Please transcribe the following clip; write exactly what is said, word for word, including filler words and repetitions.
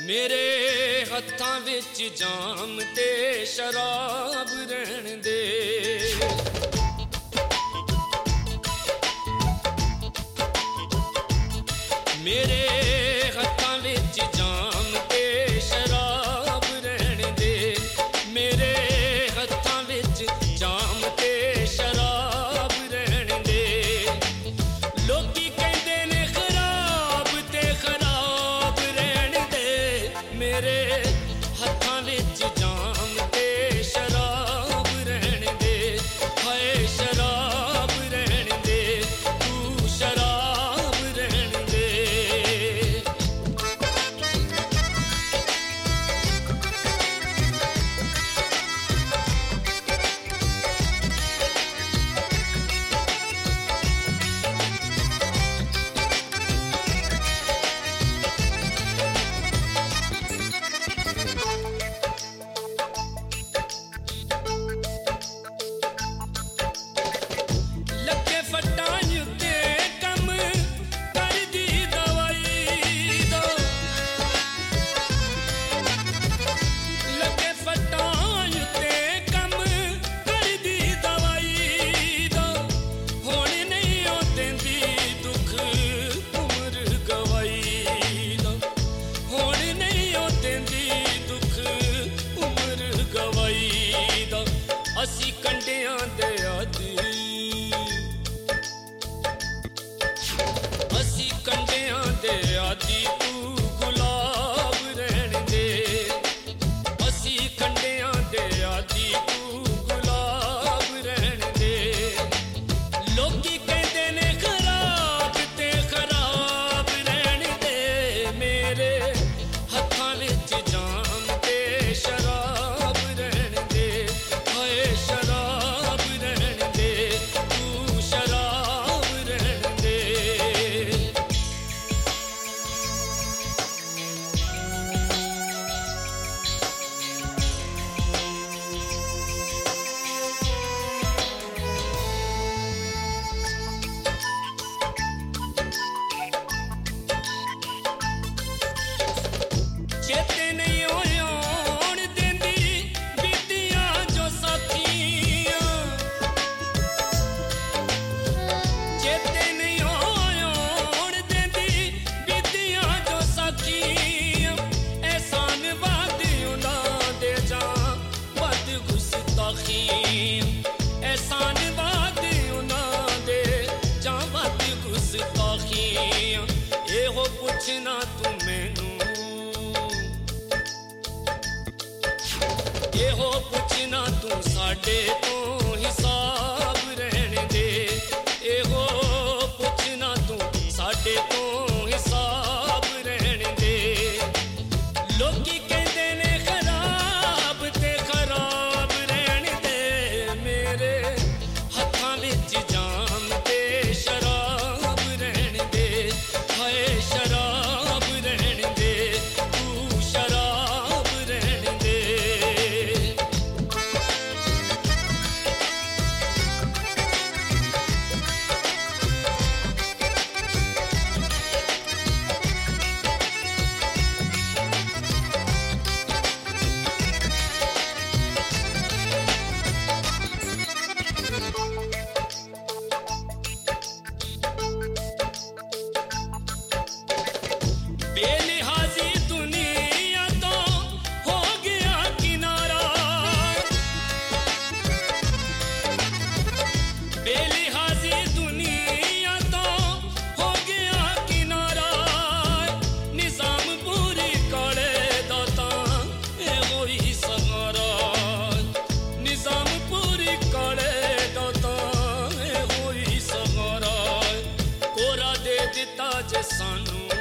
मेरे हत्थां विच जाम ते शराब रहन दे। मेरे हत्थां विच जाम ते शराब रहन दे। मेरे हत्थां विच जाम ते शराब रहन दे। लोकी कहंदे ने खराब ते खराब रहन दे। मेरे हत्थां विच जाम ते शराब रहन दे। हाय शराब रहन दे, तू शराब रहन दे। लगे फटां उत्ते कम कर दी दवाई दो। लगे फटां उत्ते कम कर दी दवाई दो। हुण नहीं ओ देंदी दुख उम्र गवाई दो। हुण नहीं ओ देंदी दुख उम्र गवाई दो। असी कंडियां दे आदी, असी कंडियां दे आदी, तू गुलाब रहन दे। असी कंडियां दे आदी, तू गुलाब रहन दे। लोकी कहंदे ने खराब ते खराब रहन दे। मेरे हत्थां विच जाम ते शराब रहन दे। हाय शराब रहन दे, तू शराब रहन दे। चेते नहीं होण देंदी बीतियां जो साथियां। चेते नहीं होण देंदी बीतियां जो साथियां। एहसान वाद उन्हां दे जां वध गुस्ताखियां। एहसान वाद उन्हां दे जां वध गुस्ताखियां। एहो पुछना तू मैनू, एहो पुछना तू साडे तो हिसाब रहन दे। एहो पुछना तू साडे तो हिसाब रहन दे। लोकी कहंदे ने खराब ते खराब रहन दे। मेरे हत्थां विच जाम ते शराब रहन दे। हाय शराब रहन दे, तू शराब रहन दे। बेलिहाजी दुनिया तो हो गया किनारा। बेलिहाजी दुनिया तो हो गया किनारा। निजाम पूरी काले दाता एहो ही सहारा। निजाम पूरी काले दाता एहो ही सहारा। कोरा दे दिता जे सानू,